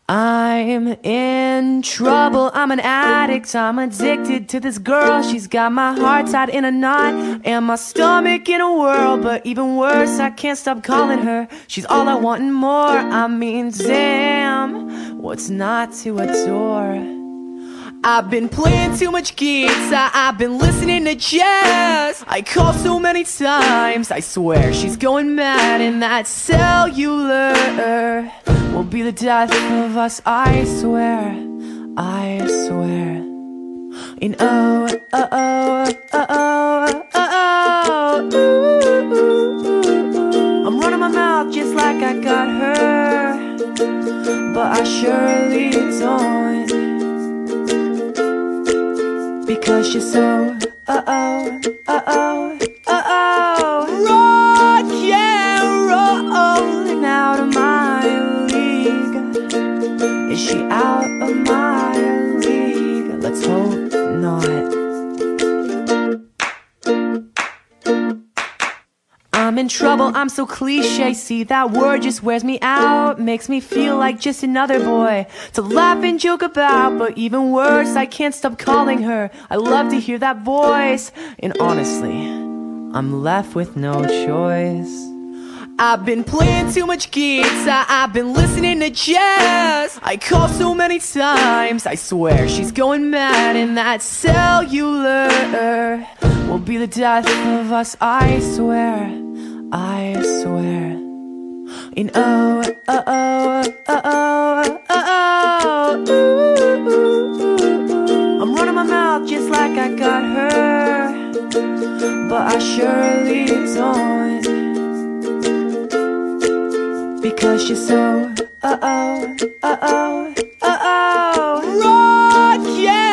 I'm in trouble, I'm an addict, I'm addicted to this girl. She's got my heart tied in a knot and my stomach in a whirl. But even worse, I can't stop calling her. She's all I want and more. I mean, damn, what's not to adore? I've been playing too much guitar, I've been listening to jazz. I call so many times, I swear she's going mad. And that cellular will be the death of us, I swear, I swear. And oh, oh, oh, oh, oh, oh, oh. I'm running my mouth just like I got her, but I surely don't. Because she's so, oh-oh, oh-oh, oh-oh, rock and rolling out of my league. Is she out of my league? Let's hope not. I'm in trouble, I'm so cliche. See, that word just wears me out. Makes me feel like just another boy to laugh and joke about. But even worse, I can't stop calling her. I love to hear that voice. And honestly, I'm left with no choice. I've been playing too much guitar, I've been listening to jazz. I call so many times, I swear she's going mad. And that cellular will be the death of us, I swear, I swear. And oh, oh, oh, oh, oh, oh, oh. I'm running my mouth just like I got her, but I surely don't. Because she's so, oh, oh, oh, oh, oh, oh, rock, yeah.